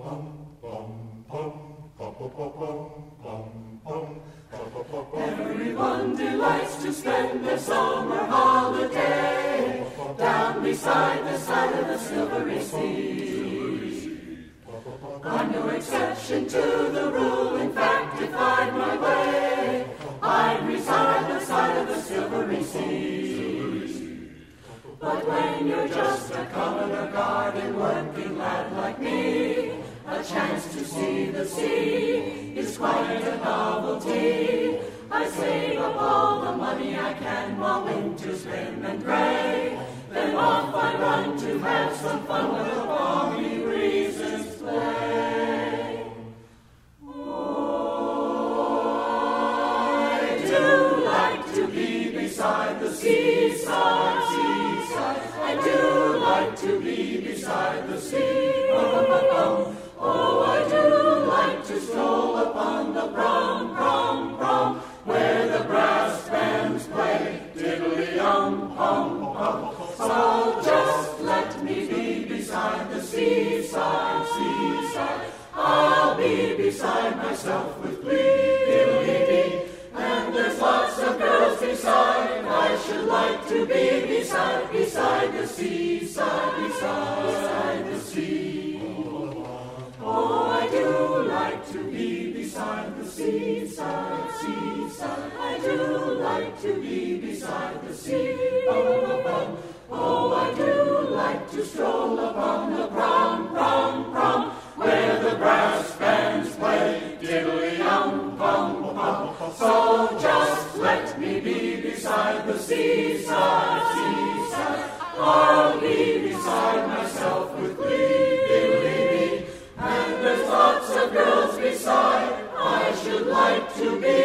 Everyone delights to spend their summer holiday down beside the side of the silvery sea. I'm no exception to the rule. In fact, if I'd my way, I'd reside by the side of the silvery sea. But when you're just a commoner garden working lad like me, a chance to see the sea is quite a novelty. I save up all the money I can while winter's grim and gray. Then off I run to have some fun with the balmy breezes play. Oh, I do like to be beside the seaside, seaside. I do like to be beside the sea. Oh, I do like to stroll upon the prom, prom, prom, where the brass bands play diddly-um-pum-pum. So just let me be beside the seaside, seaside. I'll be beside myself with glee, diddly-dee. And there's lots of girls beside. I should like to be beside the seaside, beside the sea. Oh, I do like to be beside the seaside, seaside. I do like to be beside the sea. Oh, I do like to stroll upon the prom, prom, prom, where the brass bands play diddly-um-pum-pum. So just let me be beside the seaside, seaside. I'll be beside myself with glee, diddly-dee. And there's lots of girls beside. I should like to be